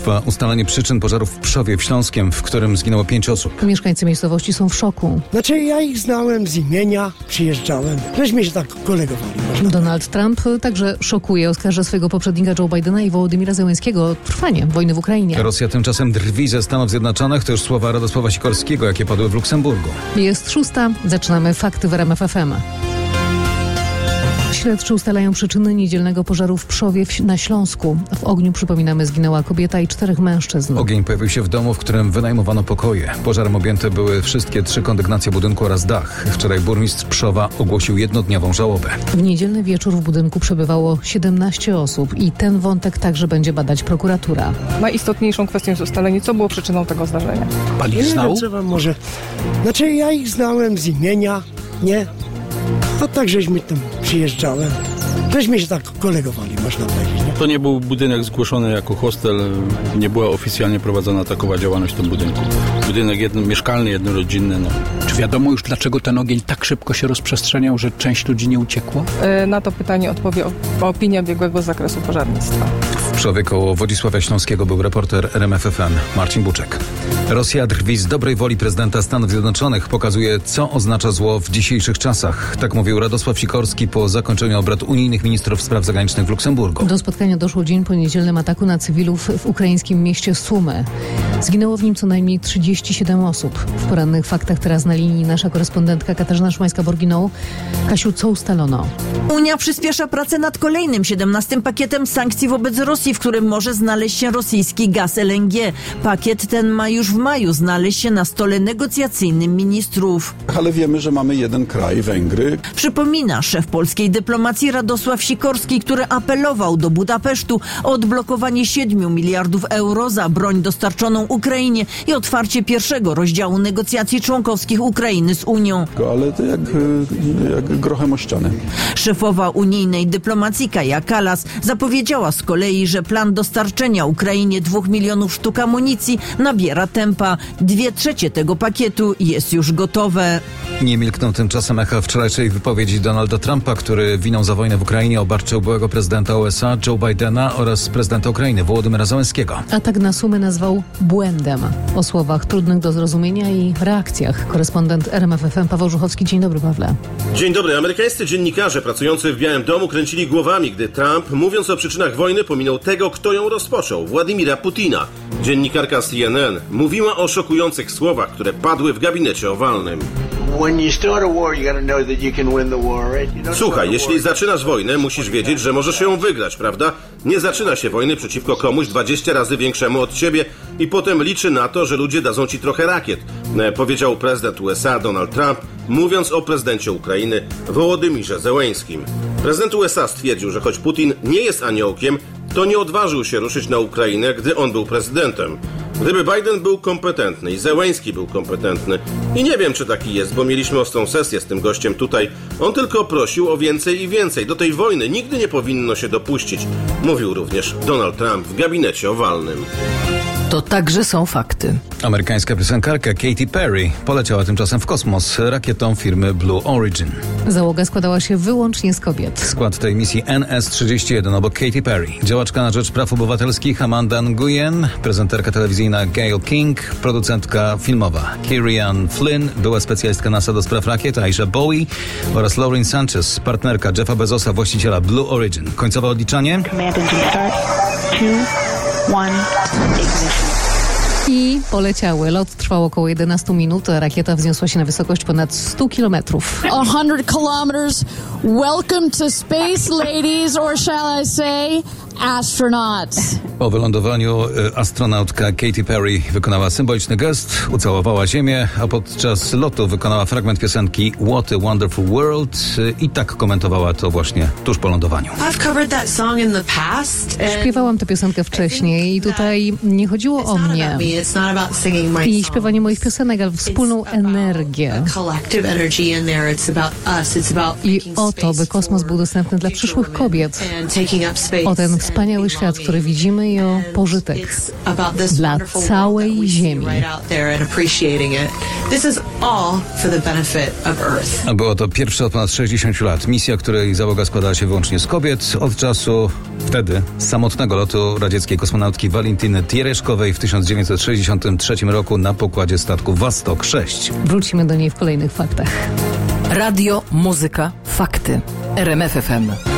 Trwa ustalenie przyczyn pożaru w Pszowie w Śląskiem, w którym zginęło 5 osób. Mieszkańcy miejscowości są w szoku. Ja ich znałem z imienia, przyjeżdżałem. Żeśmy się tak kolegowali. Donald Trump także szokuje, oskarża swojego poprzednika Joe Bidena i Wołodymyra Zełenskiego o trwanie wojny w Ukrainie. Rosja tymczasem drwi ze Stanów Zjednoczonych, to już słowa Radosława Sikorskiego, jakie padły w Luksemburgu. Jest 6:00, zaczynamy fakty w RMF FM. Śledczy ustalają przyczyny niedzielnego pożaru w Pszowie na Śląsku. W ogniu, przypominamy, zginęła kobieta i 4 mężczyzn. Ogień pojawił się w domu, w którym wynajmowano pokoje. Pożarem objęte były wszystkie 3 kondygnacje budynku oraz dach. Wczoraj burmistrz Pszowa ogłosił jednodniową żałobę. W niedzielny wieczór w budynku przebywało 17 osób i ten wątek także będzie badać prokuratura. Najistotniejszą kwestią jest ustalenie, co było przyczyną tego zdarzenia. Pan ich znał? Ja ich znałem z imienia, nie? To tak, żeśmy tam przyjeżdżałem. Żeśmy się tak kolegowali, można powiedzieć. Nie? To nie był budynek zgłoszony jako hostel, nie była oficjalnie prowadzona takowa działalność w tym budynku. Budynek mieszkalny, jednorodzinny. Czy wiadomo już, dlaczego ten ogień tak szybko się rozprzestrzeniał, że część ludzi nie uciekła? Na to pytanie odpowie opinia biegłego z zakresu pożarnictwa. W Pszowie koło Wodzisławia Śląskiego był reporter RMF FM Marcin Buczek. Rosja drwi z dobrej woli prezydenta Stanów Zjednoczonych, pokazuje, co oznacza zło w dzisiejszych czasach. Tak mówił Radosław Sikorski po zakończeniu obrad unijnych ministrów spraw zagranicznych w Luksemburgu. Do spotkania doszło dzień po niedzielnym ataku na cywilów w ukraińskim mieście Sumy. Zginęło w nim co najmniej 37 osób. W porannych faktach teraz na linii nasza korespondentka Katarzyna Szymańska-Borginą. Kasiu, co ustalono? Unia przyspiesza pracę nad kolejnym 17 pakietem sankcji wobec Rosji, w którym może znaleźć się rosyjski gaz LNG. Pakiet ten ma już w maju znaleźć się na stole negocjacyjnym ministrów. Ale wiemy, że mamy jeden kraj, Węgry. Przypomina szef polskiej dyplomacji Radosław Sikorski, który apelował do Budapesztu o odblokowanie 7 miliardów euro za broń dostarczoną Ukrainie i otwarcie pierwszego rozdziału negocjacji członkowskich Ukrainy z Unią. Ale to jak grochem o ścianę. Szefowa unijnej dyplomacji Kaja Kallas zapowiedziała z kolei, że plan dostarczenia Ukrainie 2 milionów sztuk amunicji nabiera tempa. 2/3 tego pakietu jest już gotowe. Nie milkną tymczasem echa wczorajszej wypowiedzi Donalda Trumpa, który winą za wojnę w Ukrainie obarczył byłego prezydenta USA Joe Bidena oraz prezydenta Ukrainy Wołodymyra Zełenskiego. Atak na Sumy nazwał błędem. O słowach trudnych do zrozumienia i reakcjach korespondent RMF FM Paweł Żuchowski. Dzień dobry, Pawle. Dzień dobry. Amerykańscy dziennikarze pracujący w Białym Domu kręcili głowami, gdy Trump, mówiąc o przyczynach wojny, pominął tego, kto ją rozpoczął, Władimira Putina. Dziennikarka CNN mówiła o szokujących słowach, które padły w gabinecie owalnym. Słuchaj, jeśli zaczynasz wojnę, musisz wiedzieć, że możesz ją wygrać, prawda? Nie zaczyna się wojny przeciwko komuś 20 razy większemu od ciebie i potem liczy na to, że ludzie dadzą ci trochę rakiet, powiedział prezydent USA Donald Trump, mówiąc o prezydencie Ukrainy Wołodymyrze Zełenskim. Prezydent USA stwierdził, że choć Putin nie jest aniołkiem, to nie odważył się ruszyć na Ukrainę, gdy on był prezydentem. Gdyby Biden był kompetentny i Zełenski był kompetentny, i nie wiem, czy taki jest, bo mieliśmy ostrą sesję z tym gościem tutaj, on tylko prosił o więcej i więcej. Do tej wojny nigdy nie powinno się dopuścić, mówił również Donald Trump w gabinecie owalnym. To także są fakty. Amerykańska piosenkarka Katy Perry poleciała tymczasem w kosmos rakietą firmy Blue Origin. Załoga składała się wyłącznie z kobiet. Skład tej misji NS-31 obok Katy Perry. Działaczka na rzecz praw obywatelskich Amanda Nguyen, prezenterka telewizyjna Gayle King, producentka filmowa Kieran Flynn, była specjalistka NASA do spraw rakiet Aisha Bowie oraz Lauren Sanchez, partnerka Jeffa Bezosa, właściciela Blue Origin. Końcowe odliczanie? I poleciały. Lot trwał około 11 minut, a rakieta wzniosła się na wysokość ponad 100 kilometrów. 100 kilometers. Welcome to space, ladies, or shall I say, astronauts. Po wylądowaniu astronautka Katy Perry wykonała symboliczny gest, ucałowała Ziemię, a podczas lotu wykonała fragment piosenki What a Wonderful World i tak komentowała to właśnie tuż po lądowaniu. Śpiewałam tę piosenkę wcześniej i tutaj nie chodziło o mnie i śpiewanie moich piosenek, ale wspólną energię. I o to, by kosmos był dostępny dla przyszłych kobiet. O ten wspaniały świat, który widzimy Niejo, pożytek dla całej Ziemi. Było to pierwsze od ponad 60 lat. Misja, której załoga składała się wyłącznie z kobiet od czasu wtedy samotnego lotu radzieckiej kosmonautki Walentiny Tereszkowej w 1963 roku na pokładzie statku Vostok 6. Wrócimy do niej w kolejnych faktach. Radio, muzyka, fakty. RMF FM.